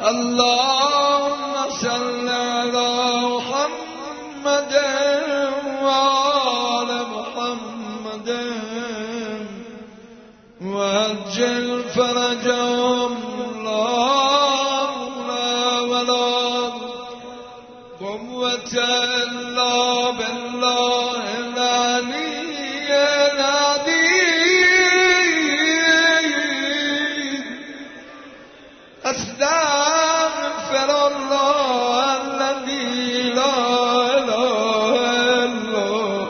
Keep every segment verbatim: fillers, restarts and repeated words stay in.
اللهم صل على محمد وآل محمد وعجل فرجهم لا ولا قوة إلا بالله العلي العظيم. أستغفر الله الذي لا إله إلا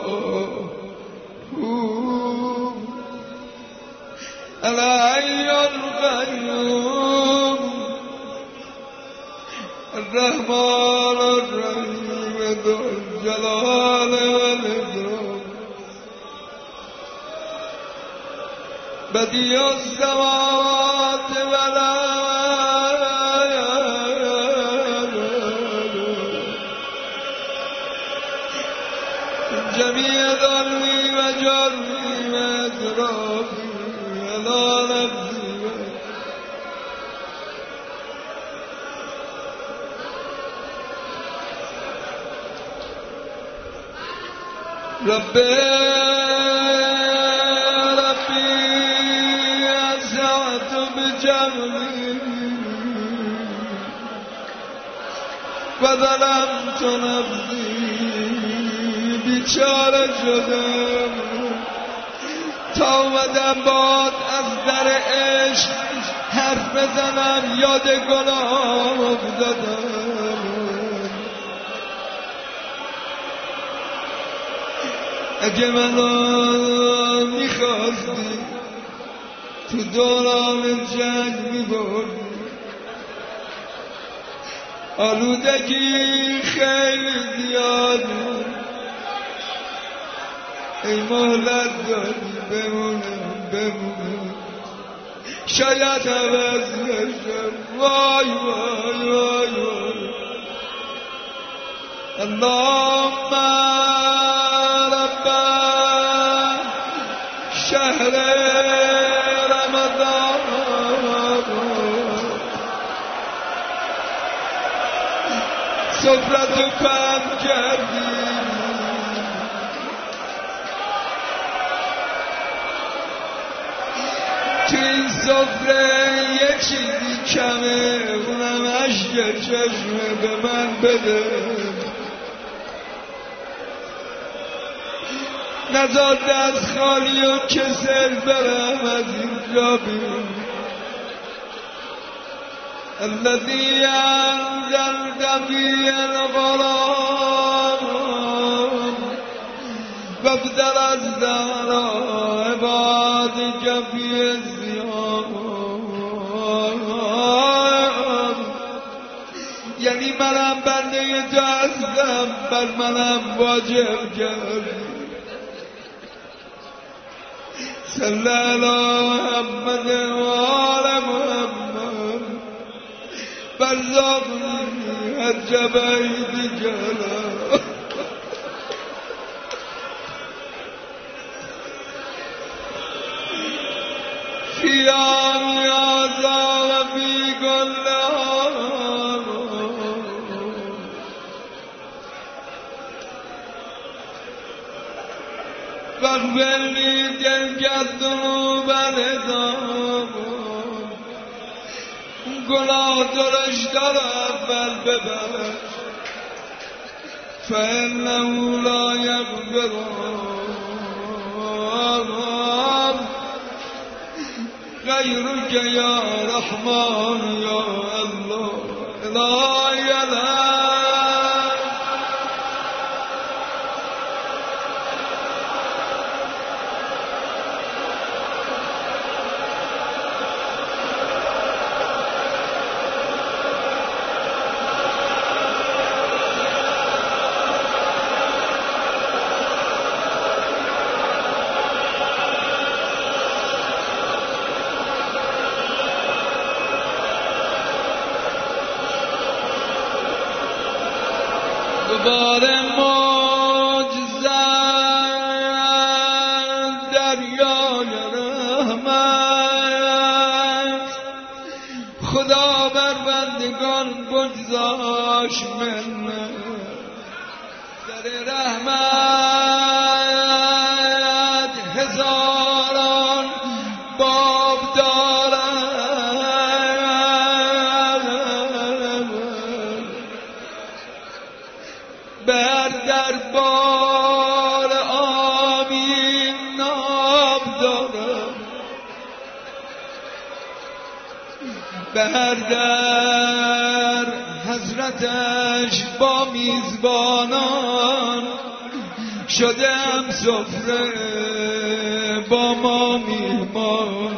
هو الحي القيوم الرحمن الرحيم ذو الجلال والإكرام بديع السماوات والأرض جميع ذنبي وجرمي وإسرافي على نفسي ربي ربي أسعت بجمعي وظلمت نفسي بیچاره شدم تا اومدم باد از در عشق حرف بزنم یاد گناه افتادم. اگه منو میخواستی تو دوران جنگ میبردی آلودگی خیلی زیاد ای مهلت دادی بمونم بمونم شاید عوض بشم. وای وای وای وای اللهم رب شهر رمضان سفرتو کم کردی تو این سفره یه چیزی کمه اونم عشق چشمه به من بده نزار دست خالی و کسل برم از اینجا بیرون. الذي أنزلت فيه الغرام وابدل الزهر عبادك في الزيام. یعنی منم بنده تو هستم بر منم واجب کردی. صلی علی محمد و آل محمد برزقني الجبين جلا في عام هذا وفي كل عام واغفر لي تلك الذنوب العظام. گناه درش دار اول ببخش فإنه لا یغفر غیرک یا رحمان یا الله لا اله. دوباره معجزه دریای رحمت خدا بر بنده بزرگان بگذاش من در رحمت هزاران باب دارم بر دربار آمین نام دارم بر در حضرتش با میزبانان شدم سفره با ما میهمان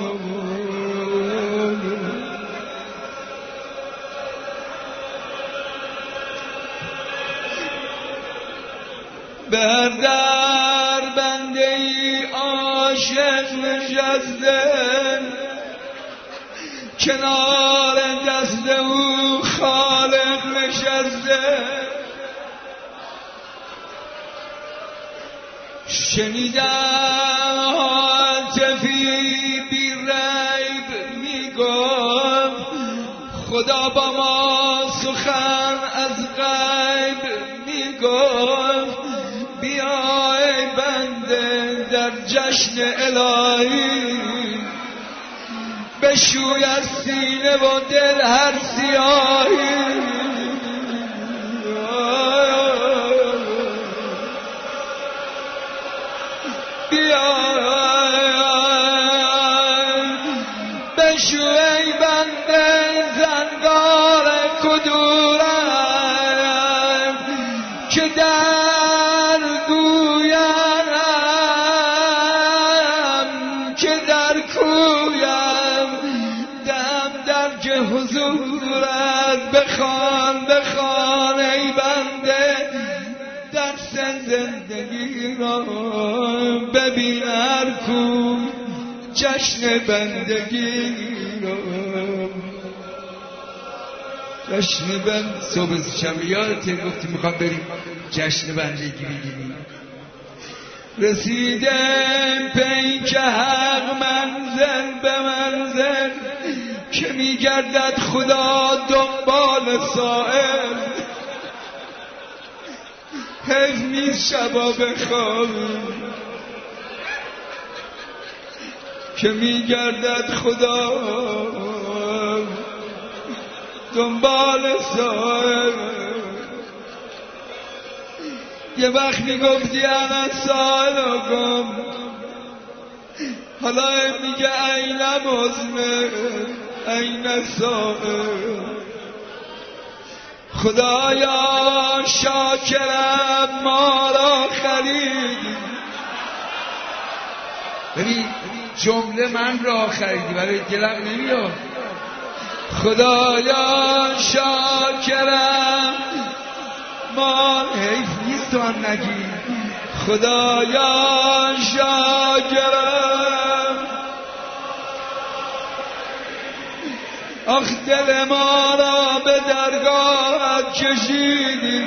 بر در بنده ای عاشق نشسته کنار دست او خالق نشسته شنیدم هاتفی بی ریب میگفت خدا با ما سخن از غیب میگفت بیا ای بنده در جشن الهی بشوی از سینه و دل هر سیاهی بیا بشوی ای بنده زنگار کدورم که در گویم که در کویم دم در که حضورت بخوان بخوان ای بنده درس زندگی را ببین هر کو جشن بندگی را جشن بند صبح شب یادت گفتی میخوام بریم جشن بندگی بگیریم رسیدم پیک حق منزل به منزل که میگردد خدا دنبال سائل حیف نیست شبا بخوابیم که میگردد خدا دنبال سائل یه وقت میگفتی انا سائل کن حالا میگه این مزمه این سائل خدایا شاکرم ما را خریدی ببین جمله من را خریدی برای دلم نمیاد خدایا شاکرم ما حیف نیست تو هم نگی خدایا شاکرم آخ دل ما را به درگاهت کشیدی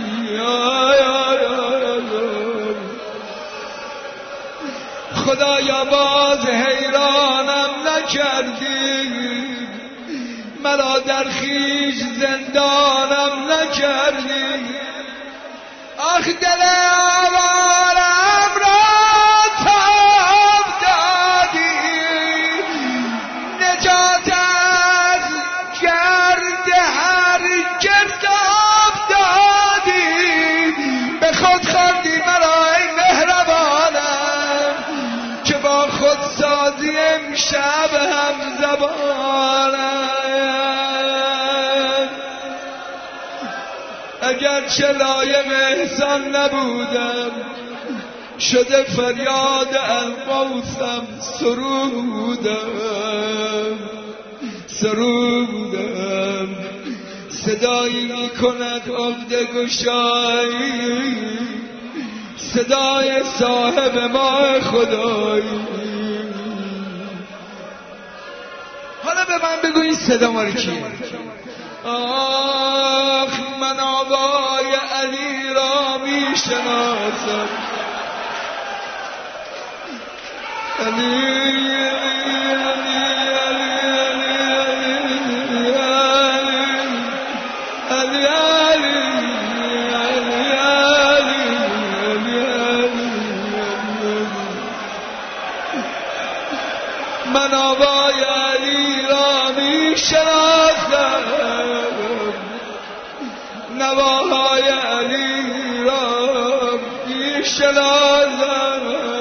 خدایا باز حیرانم نکردی مرا در خویش زندانم نکردی آخ دل آوارم را تاب دادی نجات از گرد هر گرداب دادی به خود خواندی مرا ای مهربانم که با خود سازی امشب هم زبانم اگر چه لایق احسان نبودم شده فریاد القوسم سرودم سرودم صدایی می کند عقده گشایی صدای صاحب ما خدایی حالا به من بگو این صدا مال کیه آخ من آوای علی را می شناسم علی علی علی علی علی علی علی من آوای علی را می شناسم نواهای علی را می شناسم